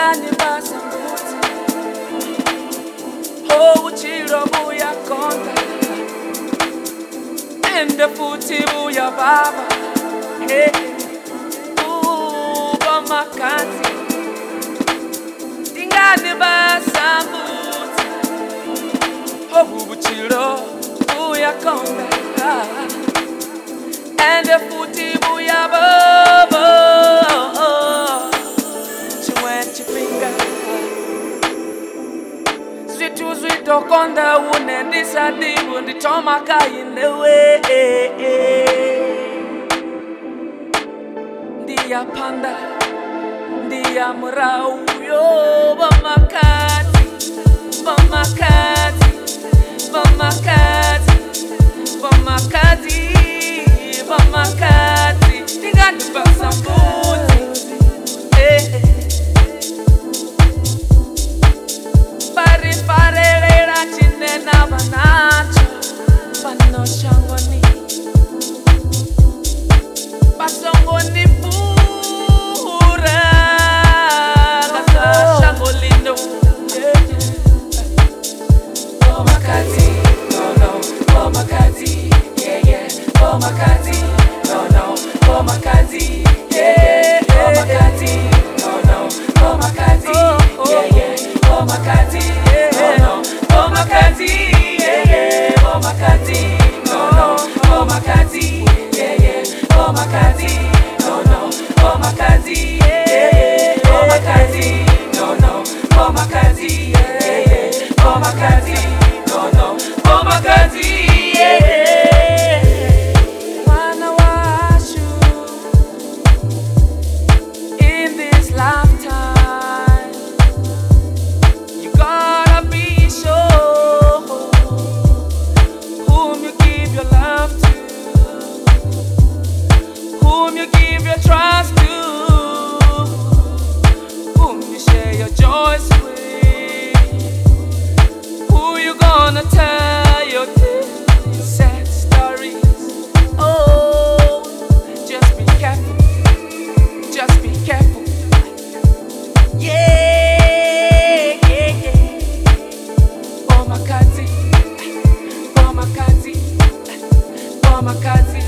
Tingani basambuti Oh uchiro buya konta Ende futi buya baba Hey Bamakanzi Tingani basambuti Oh uchiro buya konta Ende futi buya baba Sweet konda une ndisadibu nditomaka inewe Ndiya panda Ndiya murauyo Bamakati Bamakati Bamakati Bamakati Bamakati Tingani basambuti Pano shangoni Pasongoni pura Kasa shangolindo Bomakati, no no Bomakati, yeah yeah Bomakati, no no Bomakati, yeah Bomakati, no no Bomakati, yeah yeah Bomakati, no no Bomakati Bomakati, no no, Bomakati, yeah yeah, Bomakati, no no, Bomakati, yeah yeah, Bomakati, no no, Bomakati, yeah yeah, Bomakati, no no, Bomakati, yeah. Wanna wash you in this lifetime. You gotta be sure whom you give your love to, whom you give your trust to, whom you share your joys with, who you gonna tell your sad stories. Oh, just be careful, just be careful. Yeah, yeah, yeah. Bomakati, Bomakati, Bomakati.